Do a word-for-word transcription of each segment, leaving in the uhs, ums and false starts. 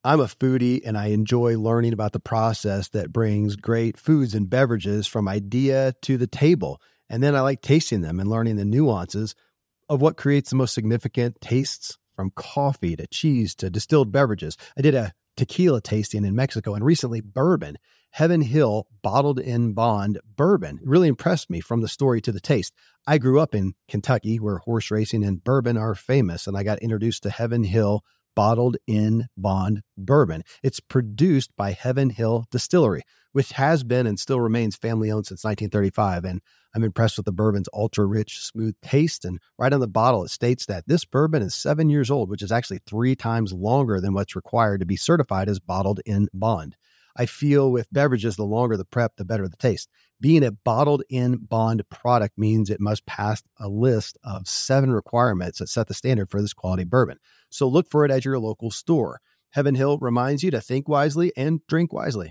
I'm a foodie and I enjoy learning about the process that brings great foods and beverages from idea to the table. And then I like tasting them and learning the nuances of what creates the most significant tastes, from coffee to cheese to distilled beverages. I did a tequila tasting in Mexico and recently bourbon. Heaven Hill Bottled in Bond bourbon really impressed me from the story to the taste. I grew up in Kentucky where horse racing and bourbon are famous, and I got introduced to Heaven Hill Bottled in Bond bourbon. It's produced by Heaven Hill Distillery, which has been and still remains family-owned since nineteen thirty-five. And I'm impressed with the bourbon's ultra-rich, smooth taste. And right on the bottle, it states that this bourbon is seven years old, which is actually three times longer than what's required to be certified as Bottled in Bond. I feel with beverages, the longer the prep, the better the taste. Being a Bottled in Bond product means it must pass a list of seven requirements that set the standard for this quality bourbon. So look for it at your local store. Heaven Hill reminds you to think wisely and drink wisely.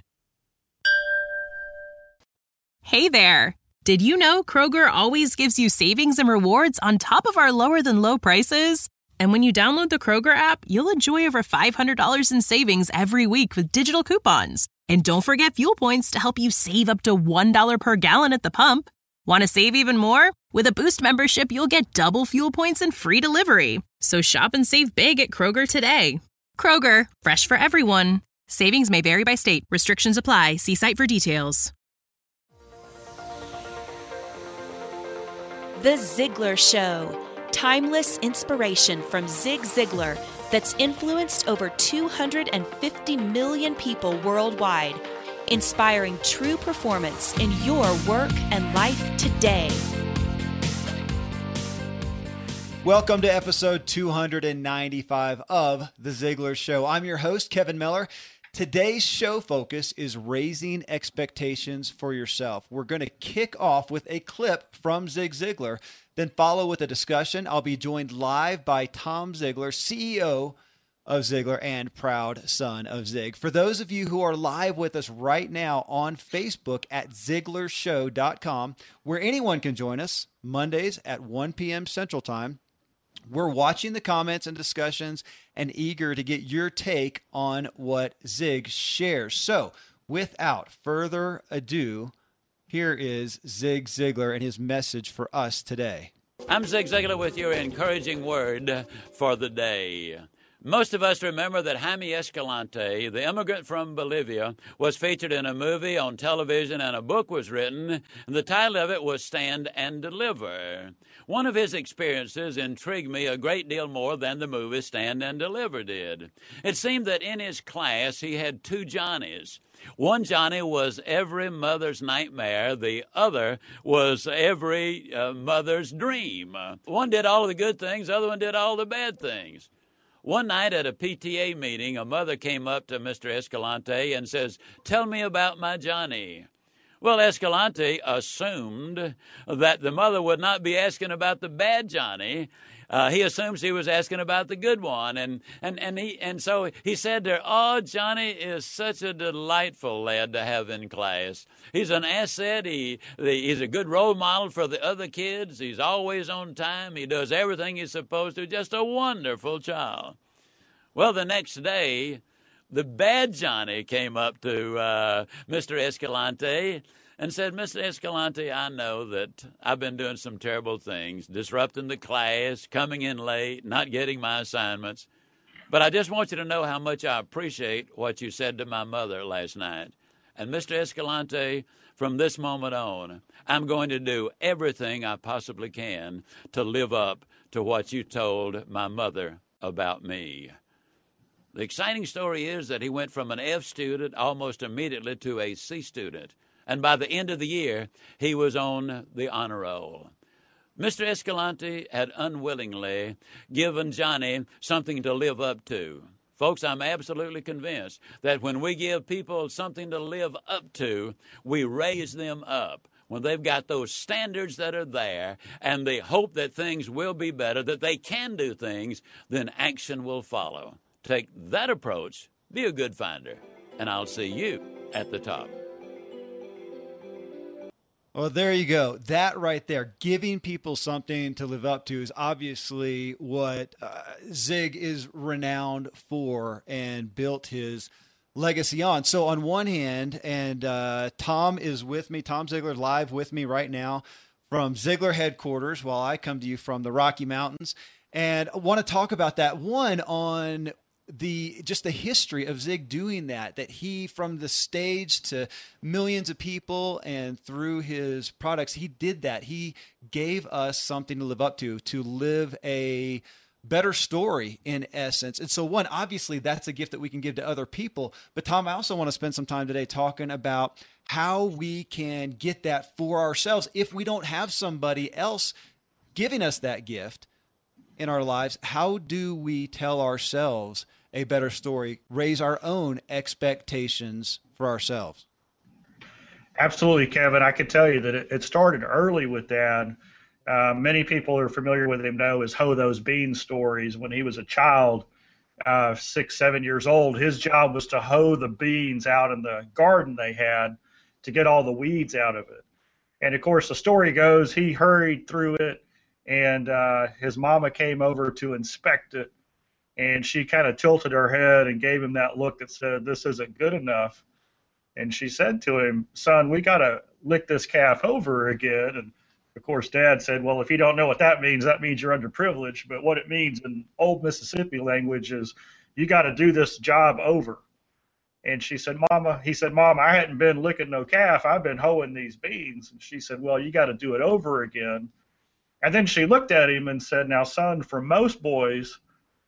Hey there. Did you know Kroger always gives you savings and rewards on top of our lower than low prices? And when you download the Kroger app, you'll enjoy over five hundred dollars in savings every week with digital coupons. And don't forget fuel points to help you save up to one dollar per gallon at the pump. Want to save even more? With a Boost membership, you'll get double fuel points and free delivery. So shop and save big at Kroger today. Kroger, fresh for everyone. Savings may vary by state. Restrictions apply. See site for details. The Ziglar Show. Timeless inspiration from Zig Ziglar that's influenced over two hundred fifty million people worldwide, inspiring true performance in your work and life today. Welcome to episode two hundred ninety-five of The Ziglar Show. I'm your host, Kevin Miller. Today's show focus is raising expectations for yourself. We're going to kick off with a clip from Zig Ziglar, then follow with a discussion. I'll be joined live by Tom Ziglar, C E O of Ziglar and proud son of Zig. For those of you who are live with us right now on Facebook at ziglar show dot com, where anyone can join us Mondays at one p.m. Central Time, we're watching the comments and discussions and eager to get your take on what Zig shares. So without further ado, here is Zig Ziglar and his message for us today. I'm Zig Ziglar with your encouraging word for the day. Most of us remember that Jaime Escalante, the immigrant from Bolivia, was featured in a movie, on television, and a book was written. And the title of it was Stand and Deliver. One of his experiences intrigued me a great deal more than the movie Stand and Deliver did. It seemed that in his class he had two Johnnies. One Johnny was every mother's nightmare. The other was every uh, mother's dream. One did all the good things. The other one did all the bad things. One night at a P T A meeting, a mother came up to Mister Escalante and says, "Tell me about my Johnny." Well, Escalante assumed that the mother would not be asking about the bad Johnny. Uh, he assumed she was asking about the good one. And, and, and, he, and so he said to her, "Oh, Johnny is such a delightful lad to have in class. He's an asset. He, he's a good role model for the other kids. He's always on time. He does everything he's supposed to. Just a wonderful child." Well, the next day, the bad Johnny came up to uh, Mister Escalante and said, "Mister Escalante, I know that I've been doing some terrible things, disrupting the class, coming in late, not getting my assignments. But I just want you to know how much I appreciate what you said to my mother last night. And Mister Escalante, from this moment on, I'm going to do everything I possibly can to live up to what you told my mother about me." The exciting story is that he went from an F student almost immediately to a C student. And by the end of the year, he was on the honor roll. Mister Escalante had unwillingly given Johnny something to live up to. Folks, I'm absolutely convinced that when we give people something to live up to, we raise them up. When they've got those standards that are there and the hope that things will be better, that they can do things, then action will follow. Take that approach, be a good finder, and I'll see you at the top. Well, there you go. That right there, giving people something to live up to is obviously what uh, Zig is renowned for and built his legacy on. So on one hand, and uh, Tom is with me, Tom Ziglar live with me right now from Ziglar headquarters while I come to you from the Rocky Mountains. And I want to talk about that one on the just the history of Zig doing that, that he, from the stage to millions of people and through his products, he did that. He gave us something to live up to, to live a better story in essence. And so one, obviously that's a gift that we can give to other people. But Tom, I also want to spend some time today talking about how we can get that for ourselves if we don't have somebody else giving us that gift in our lives. How do we tell ourselves a better story, raise our own expectations for ourselves? Absolutely, Kevin. I can tell you that it, it started early with Dad. Uh, many people are familiar with him know his Hoe Those Beans stories. When he was a child, uh, six, seven years old, his job was to hoe the beans out in the garden they had to get all the weeds out of it. And of course, the story goes, he hurried through it, and uh, his mama came over to inspect it. And she kind of tilted her head and gave him that look that said, "This isn't good enough." And she said to him, "Son, we got to lick this calf over again." And of course, Dad said, "Well, if you don't know what that means, that means you're underprivileged. But what it means in old Mississippi language is you got to do this job over." And she said, Mama, he said, "Mom, I hadn't been licking no calf. I've been hoeing these beans." And she said, "Well, you got to do it over again." And then she looked at him and said, "Now, son, for most boys,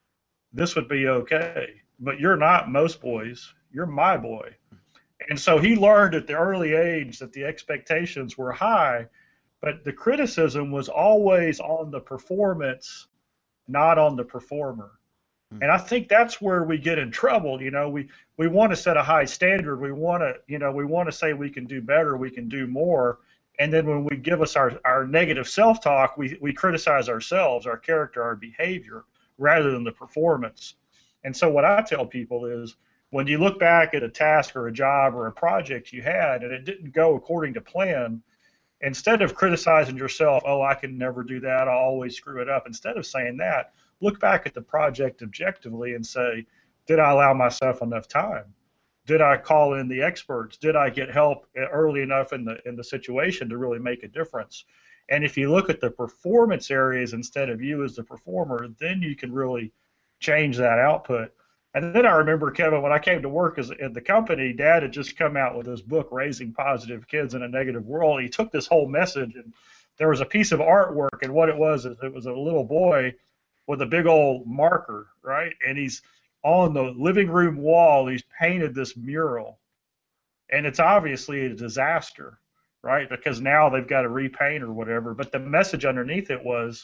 this would be okay, but you're not most boys. You're my boy." And so he learned at the early age that the expectations were high, but the criticism was always on the performance, not on the performer. Mm-hmm. And I think that's where we get in trouble. You know, we, we want to set a high standard. We want to, you know, we want to say we can do better, we can do more. And then when we give us our, our negative self-talk, we, we criticize ourselves, our character, our behavior, rather than the performance. And so what I tell people is, when you look back at a task or a job or a project you had and it didn't go according to plan, instead of criticizing yourself, "Oh, I can never do that, I'll always screw it up," instead of saying that, look back at the project objectively and say, did I allow myself enough time? Did I call in the experts? Did I get help early enough in the in the situation to really make a difference? And if you look at the performance areas instead of you as the performer, then you can really change that output. And then I remember, Kevin, when I came to work as at the company, Dad had just come out with his book, Raising Positive Kids in a Negative World. He took this whole message, and there was a piece of artwork, and what it was is it was a little boy with a big old marker, right? And he's on the living room wall, he's painted this mural. And it's obviously a disaster, right? Because now they've got to repaint or whatever. But the message underneath it was,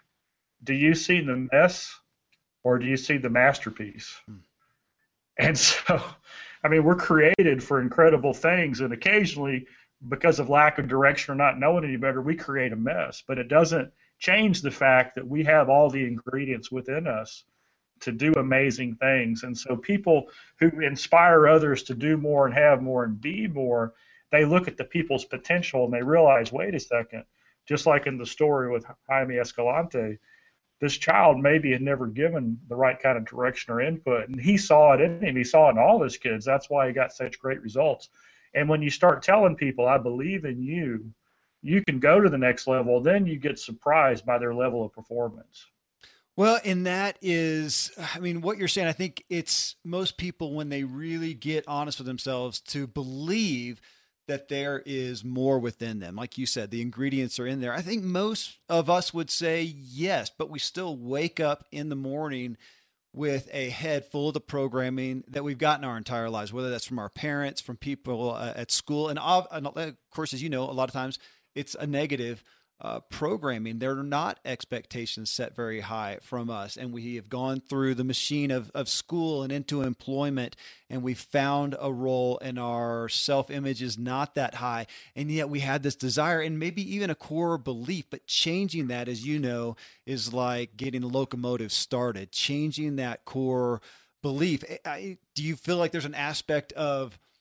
do you see the mess or do you see the masterpiece? Hmm. And so, I mean, we're created for incredible things. And occasionally, because of lack of direction or not knowing any better, we create a mess. But it doesn't change the fact that we have all the ingredients within us to do amazing things. And so people who inspire others to do more and have more and be more, they look at the people's potential and they realize, wait a second, just like in the story with Jaime Escalante, this child maybe had never given the right kind of direction or input. And he saw it in him. He saw it in all his kids. That's why he got such great results. And when you start telling people, I believe in you, you can go to the next level, then you get surprised by their level of performance. Well, and that is, I mean, what you're saying, I think it's most people, when they really get honest with themselves, to believe that there is more within them. Like you said, the ingredients are in there. I think most of us would say yes, but we still wake up in the morning with a head full of the programming that we've gotten our entire lives, whether that's from our parents, from people uh, at school. And of, and of course, as you know, a lot of times it's a negative Uh, programming. There are not expectations set very high from us. And we have gone through the machine of, of school and into employment, and we found a role, and our self-image is not that high. And yet we had this desire and maybe even a core belief, but changing that, as you know, is like getting a locomotive started, changing that core belief. I, do you feel like there's an aspect of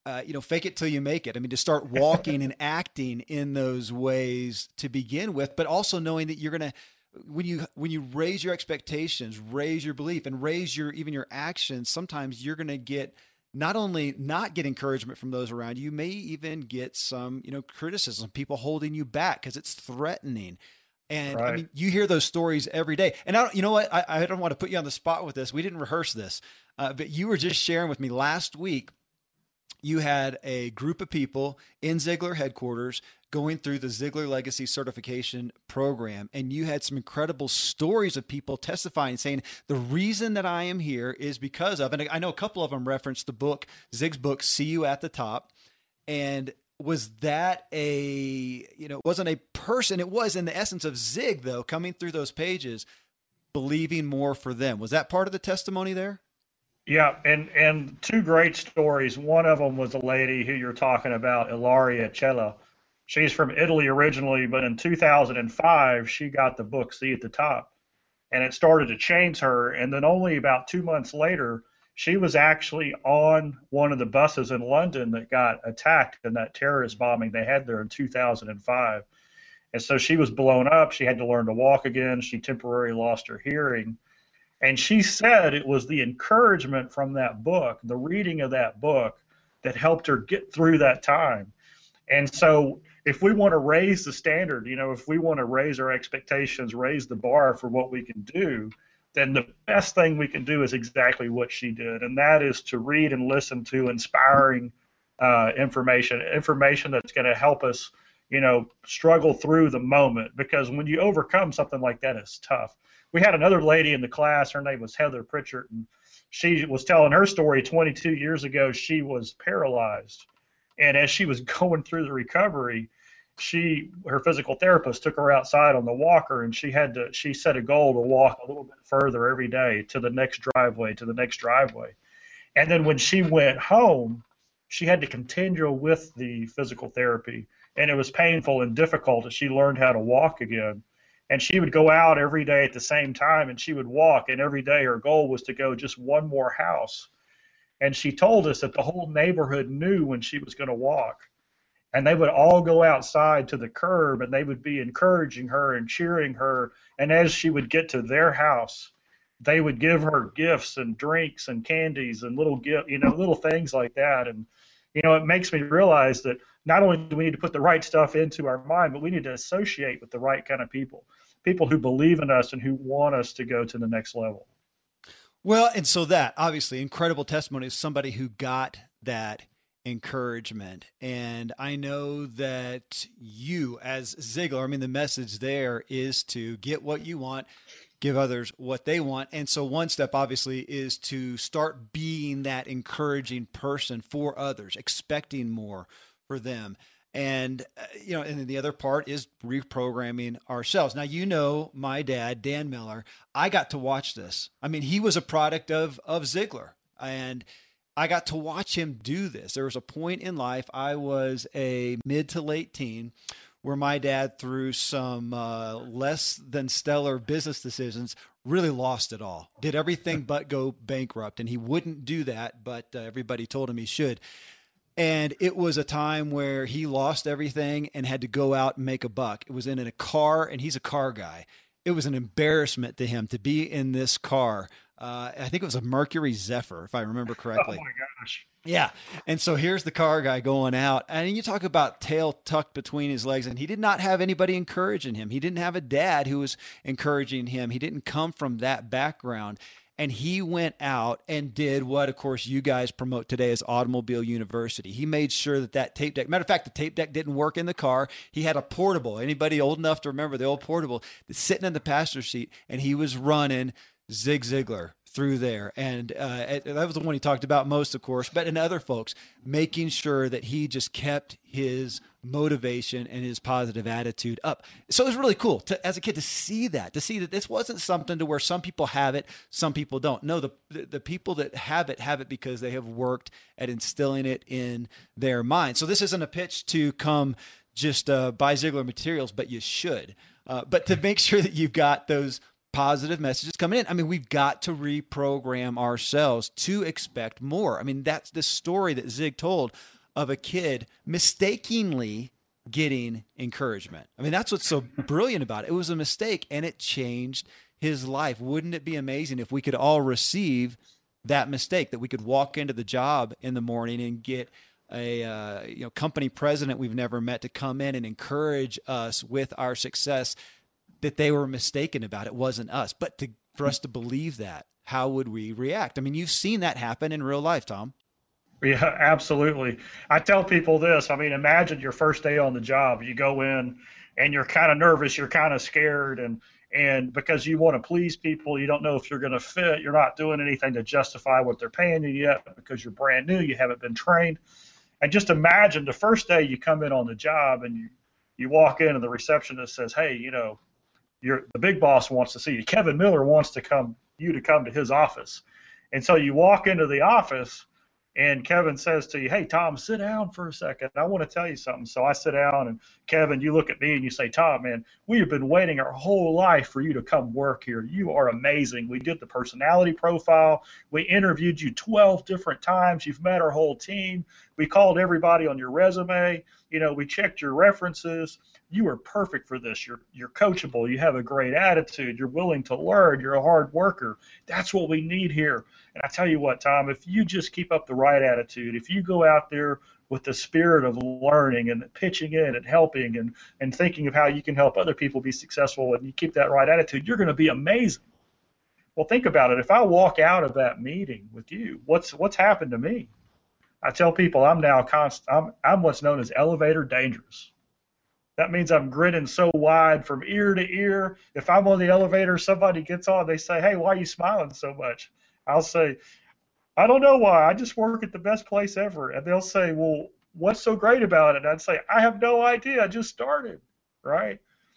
uh, you know, fake it till you make it. I mean, to start walking and acting in those ways to begin with, but also knowing that you're going to, when you, when you raise your expectations, raise your belief and raise your, even your actions, sometimes you're going to get not only not get encouragement from those around you, you may even get some, you know, criticism, people holding you back because it's threatening. And right. I mean, you hear those stories every day. And I don't, you know what? I, I don't want to put you on the spot with this. We didn't rehearse this, uh, but you were just sharing with me last week. You had a group of people in Ziglar headquarters going through the Ziglar Legacy Certification Program. And you had some incredible stories of people testifying, saying, the reason that I am here is because of, and I know a couple of them referenced the book, Zig's book, See You at the Top. And was that a, you know, it wasn't a person, it was in the essence of Zig, though, coming through those pages, believing more for them. Was that part of the testimony there? Yeah, and, and two great stories. One of them was a lady who you're talking about, Ilaria Cella. She's from Italy originally, but in two thousand five, she got the book See at the Top, and it started to change her. And then only about two months later, she was actually on one of the buses in London that got attacked in that terrorist bombing they had there in two thousand five. And so she was blown up. She had to learn to walk again. She temporarily lost her hearing. And she said it was the encouragement from that book, the reading of that book, that helped her get through that time. And so if we want to raise the standard, you know, if we want to raise our expectations, raise the bar for what we can do, then the best thing we can do is exactly what she did. And that is to read and listen to inspiring uh, information, information that's going to help us, you know, struggle through the moment. Because when you overcome something like that, it's tough. We had another lady in the class, her name was Heather Pritchard, and she was telling her story twenty-two years ago. She was paralyzed. And as she was going through the recovery, she, her physical therapist took her outside on the walker, and she had to, she set a goal to walk a little bit further every day to the next driveway, to the next driveway. And then when she went home, she had to continue with the physical therapy, and it was painful and difficult as she learned how to walk again. And she would go out every day at the same time, and she would walk, and every day her goal was to go just one more house. And she told us that the whole neighborhood knew when she was going to walk. And they would all go outside to the curb, and they would be encouraging her and cheering her. And as she would get to their house, they would give her gifts and drinks and candies and little gift, you know, little things like that. And, you know, it makes me realize that not only do we need to put the right stuff into our mind, but we need to associate with the right kind of people, people who believe in us and who want us to go to the next level. Well, and so that obviously incredible testimony is somebody who got that encouragement. And I know that you as Ziglar, I mean, the message there is to get what you want, give others what they want. And so one step obviously is to start being that encouraging person for others, expecting more for them. And, uh, you know, and then the other part is reprogramming ourselves. Now, you know, my dad, Dan Miller, I got to watch this. I mean, he was a product of, of Ziglar, and I got to watch him do this. There was a point in life, I was a mid to late teen, where my dad, through some uh, less than stellar business decisions, really lost it all, did everything but go bankrupt. And he wouldn't do that, but uh, everybody told him he should. And it was a time where he lost everything and had to go out and make a buck. It was in a car, and he's a car guy. It was an embarrassment to him to be in this car. Uh, I think it was a Mercury Zephyr, if I remember correctly. Oh, my gosh. Yeah. And so here's the car guy going out. And you talk about tail tucked between his legs. And he did not have anybody encouraging him. He didn't have a dad who was encouraging him. He didn't come from that background. And he went out and did what, of course, you guys promote today as Automobile University. He made sure that that tape deck, matter of fact, the tape deck didn't work in the car. He had a portable. Anybody old enough to remember the old portable that's sitting in the passenger seat, and he was running Zig Ziglar through there. And uh, that was the one he talked about most, of course, but in other folks, making sure that he just kept his motivation and his positive attitude up. So it was really cool to, as a kid, to see that, to see that this wasn't something to where some people have it, some people don't. No, the, the, the people that have it, have it because they have worked at instilling it in their mind. So this isn't a pitch to come just uh, buy Ziglar materials, but you should. Uh, but to make sure that you've got those positive messages coming in. I mean, we've got to reprogram ourselves to expect more. I mean, that's the story that Zig told of a kid mistakenly getting encouragement. I mean, that's what's so brilliant about it. It was a mistake and it changed his life. Wouldn't it be amazing if we could all receive that mistake, that we could walk into the job in the morning and get a uh, you know company president we've never met to come in and encourage us with our success, that they were mistaken about it wasn't us. But to, for us to believe that, how would we react? I mean, you've seen that happen in real life, Tom. Yeah, absolutely. I tell people this. I mean, imagine your first day on the job. You go in and you're kind of nervous, you're kind of scared, and and because you want to please people, you don't know if you're going to fit. You're not doing anything to justify what they're paying you yet because you're brand new, you haven't been trained. And just imagine the first day you come in on the job and you, you walk in and the receptionist says, hey, you know, you're, the big boss wants to see you. Kevin Miller wants to come you to come to his office. And so you walk into the office and Kevin says to you, hey, Tom, sit down for a second. I want to tell you something. So I sit down and Kevin, you look at me and you say, Tom, man, we have been waiting our whole life for you to come work here. You are amazing. We did the personality profile. We interviewed you twelve different times. You've met our whole team. We called everybody on your resume. You know, we checked your references. You are perfect for this. You're you're coachable. You have a great attitude. You're willing to learn. You're a hard worker. That's what we need here. And I tell you what, Tom, if you just keep up the right attitude, if you go out there with the spirit of learning and pitching in and helping and, and thinking of how you can help other people be successful and you keep that right attitude, you're going to be amazing. Well, think about it. If I walk out of that meeting with you, what's what's happened to me? I tell people I'm now const- I'm, I'm what's known as elevator dangerous. That means I'm grinning so wide from ear to ear. If I'm on the elevator, somebody gets on, they say, hey, why are you smiling so much? I'll say, I don't know why. I just work at the best place ever. And they'll say, well, what's so great about it? And I'd say, I have no idea. I just started, right?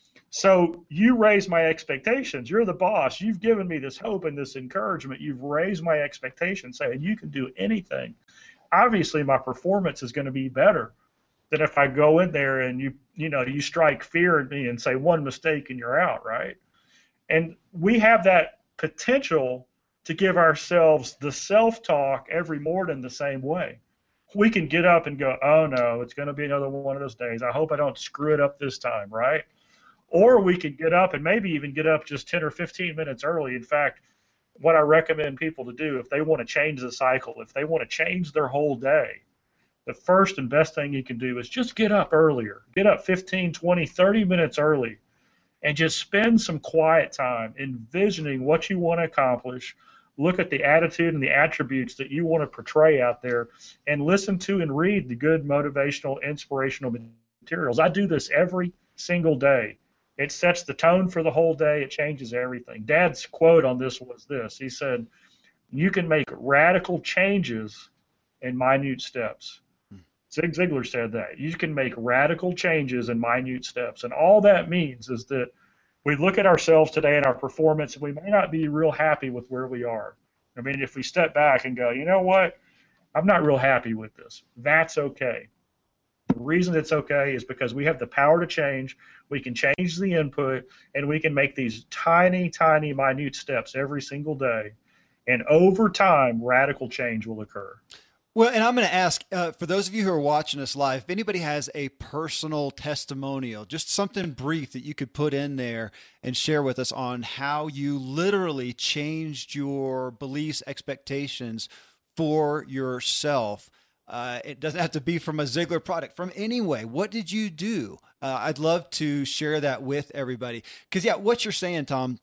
So you raise my expectations. You're the boss. You've given me this hope and this encouragement. You've raised my expectations, saying you can do anything. Obviously, my performance is going to be better than if I go in there and you, you know, you strike fear in me and say one mistake and you're out, right? And we have that potential to give ourselves the self-talk every morning the same way. We can get up and go, oh no, it's going to be another one of those days. I hope I don't screw it up this time, right? Or we can get up and maybe even get up just ten or fifteen minutes early. In fact, what I recommend people to do if they want to change the cycle, if they want to change their whole day, the first and best thing you can do is just get up earlier. Get up fifteen, twenty, thirty minutes early and just spend some quiet time envisioning what you want to accomplish. Look at the attitude and the attributes that you want to portray out there and listen to and read the good motivational, inspirational materials. I do this every single day. It sets the tone for the whole day. It changes everything. Dad's quote on this was this. He said, you can make radical changes in minute steps. Zig Ziglar said that. You can make radical changes in minute steps. And all that means is that we look at ourselves today and our performance, and we may not be real happy with where we are. I mean, if we step back and go, you know what, I'm not real happy with this, that's okay. The reason it's okay is because we have the power to change. We can change the input, and we can make these tiny, tiny, minute steps every single day. And over time, radical change will occur. Well, and I'm going to ask, uh, for those of you who are watching us live, if anybody has a personal testimonial, just something brief that you could put in there and share with us on how you literally changed your beliefs, expectations for yourself. Uh, it doesn't have to be from a Ziglar product, from any way. What did you do? Uh, I'd love to share that with everybody. Because, yeah, what you're saying, Tom,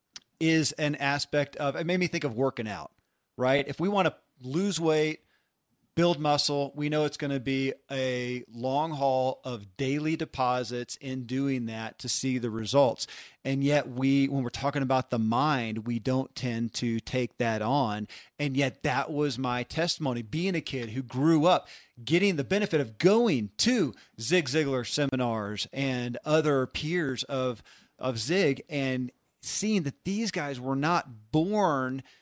is an aspect of, it made me think of working out, right? If we want to lose weight, build muscle, we know it's going to be a long haul of daily deposits in doing that to see the results. And yet we, when we're talking about the mind, we don't tend to take that on. And yet that was my testimony, being a kid who grew up getting the benefit of going to Zig Ziglar seminars and other peers of, of Zig, and seeing that these guys were not born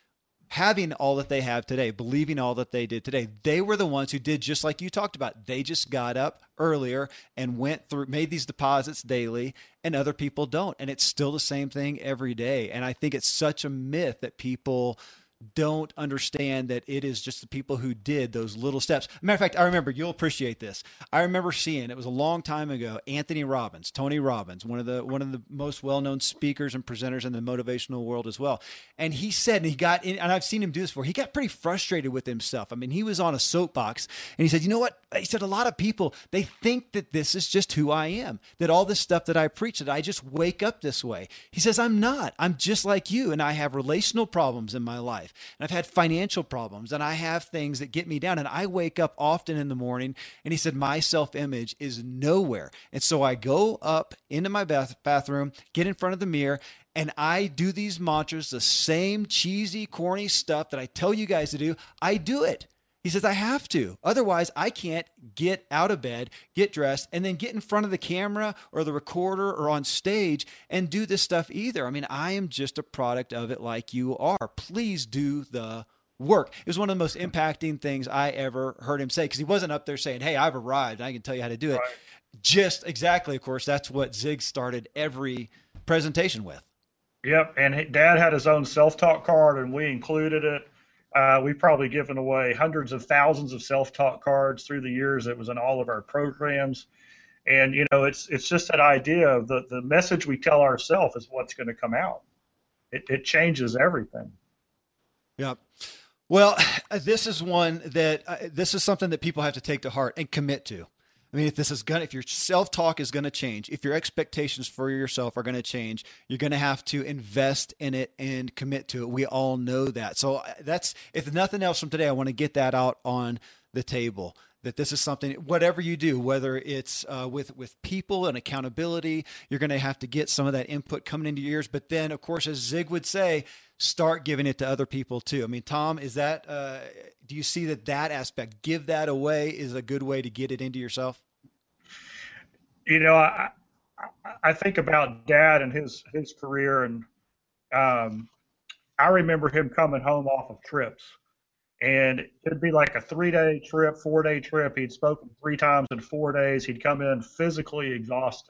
having all that they have today, believing all that they did today. They were the ones who did just like you talked about. They just got up earlier and went through, made these deposits daily, and other people don't. And it's still the same thing every day. And I think it's such a myth that people don't understand that it is just the people who did those little steps. Matter of fact, I remember, you'll appreciate this. I remember seeing, it was a long time ago, Anthony Robbins, Tony Robbins, one of the one of the most well-known speakers and presenters in the motivational world as well. And he said, and he got in, and I've seen him do this before, he got pretty frustrated with himself. I mean, he was on a soapbox and he said, you know what? He said, a lot of people, they think that this is just who I am, that all this stuff that I preach, that I just wake up this way. He says, I'm not. I'm just like you, and I have relational problems in my life. And I've had financial problems, and I have things that get me down, and I wake up often in the morning, and he said, my self-image is nowhere. And so I go up into my bath- bathroom, get in front of the mirror, and I do these mantras, the same cheesy, corny stuff that I tell you guys to do. I do it. He says, I have to. Otherwise, I can't get out of bed, get dressed, and then get in front of the camera or the recorder or on stage and do this stuff either. I mean, I am just a product of it like you are. Please do the work. It was one of the most impacting things I ever heard him say, because he wasn't up there saying, hey, I've arrived, I can tell you how to do it. Right. Just exactly, of course, that's what Zig started every presentation with. Yep, and Dad had his own self-talk card, and we included it. Uh, we've probably given away hundreds of thousands of self-taught cards through the years. It was in all of our programs. And, you know, it's it's just that idea of the, the message we tell ourselves is what's going to come out. It, it changes everything. Yeah. Well, this is one that uh, this is something that people have to take to heart and commit to. I mean, if this is gonna, if your self-talk is going to change, if your expectations for yourself are going to change, you're going to have to invest in it and commit to it. We all know that. So that's, if nothing else from today, I want to get that out on the table, that this is something, whatever you do, whether it's uh, with, with people and accountability, you're going to have to get some of that input coming into your ears. But then, of course, as Zig would say, start giving it to other people too. I mean, Tom, is that, uh, do you see that that aspect, give that away, is a good way to get it into yourself? You know, I I think about Dad and his his career, and um, I remember him coming home off of trips, and it'd be like a three-day trip, four-day trip. He'd spoken three times in four days. He'd come in physically exhausted,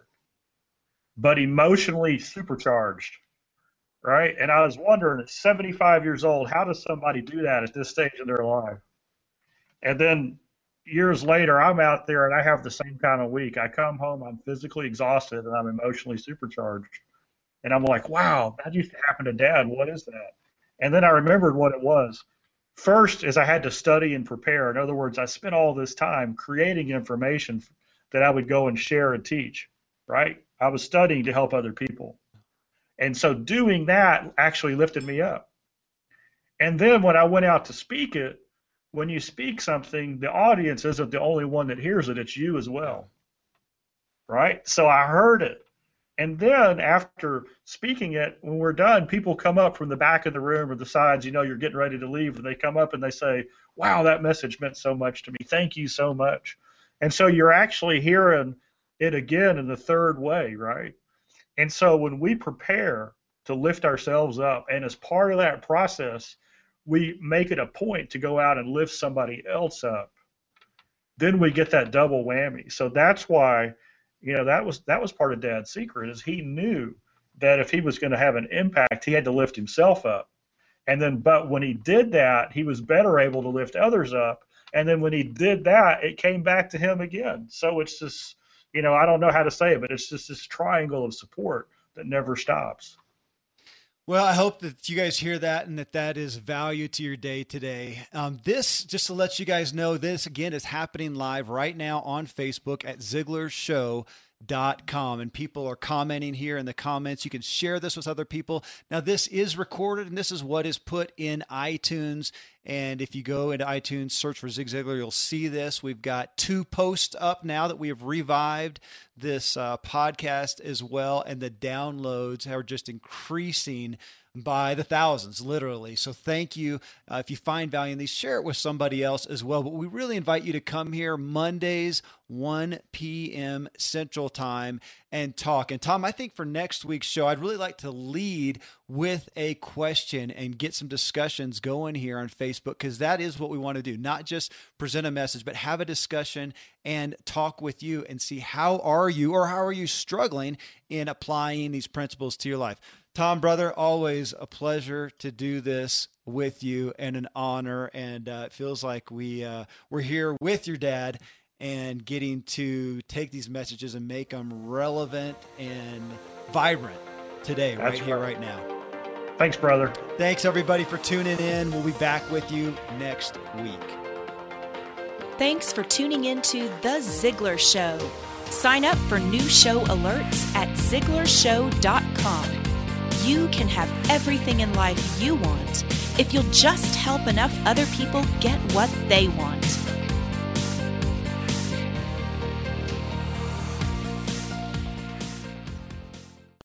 but emotionally supercharged, right? And I was wondering, at seventy-five years old, how does somebody do that at this stage in their life? And then years later, I'm out there and I have the same kind of week. I come home, I'm physically exhausted and I'm emotionally supercharged. And I'm like, wow, that used to happen to Dad. What is that? And then I remembered what it was. First is I had to study and prepare. In other words, I spent all this time creating information that I would go and share and teach, right? I was studying to help other people. And so doing that actually lifted me up. And then when I went out to speak it, when you speak something, the audience isn't the only one that hears it, it's you as well, right? So I heard it. And then after speaking it, when we're done, people come up from the back of the room or the sides, you know, you're getting ready to leave, and they come up and they say, wow, that message meant so much to me. Thank you so much. And so you're actually hearing it again in the third way, right? And so when we prepare to lift ourselves up, and as part of that process, we make it a point to go out and lift somebody else up, then we get that double whammy. So that's why, you know, that was that was part of Dad's secret, is he knew that if he was going to have an impact, he had to lift himself up. And then, but when he did that, he was better able to lift others up. And then when he did that, it came back to him again. So it's just, you know, I don't know how to say it, but it's just this triangle of support that never stops. Well, I hope that you guys hear that and that that is value to your day today. Um, this, just to let you guys know, this again is happening live right now on Facebook at Ziglar Show dot com, and people are commenting here in the comments. You can share this with other people. Now, this is recorded, and this is what is put in iTunes. And if you go into iTunes, search for Zig Ziglar, you'll see this. We've got two posts up now that we have revived this uh, podcast as well, and the downloads are just increasing by the thousands, literally. So thank you. Uh, if you find value in these, share it with somebody else as well. But we really invite you to come here Mondays, one p.m. Central Time, and talk. And Tom, I think for next week's show, I'd really like to lead with a question and get some discussions going here on Facebook, because that is what we want to do. Not just present a message, but have a discussion and talk with you and see how are you or how are you struggling in applying these principles to your life. Tom, brother, always a pleasure to do this with you and an honor. And uh, it feels like we, uh, we're here with your dad and getting to take these messages and make them relevant and vibrant today, right, right here, right now. Thanks, brother. Thanks, everybody, for tuning in. We'll be back with you next week. Thanks for tuning in to The Ziglar Show. Sign up for new show alerts at ziglar show dot com. You can have everything in life you want if you'll just help enough other people get what they want.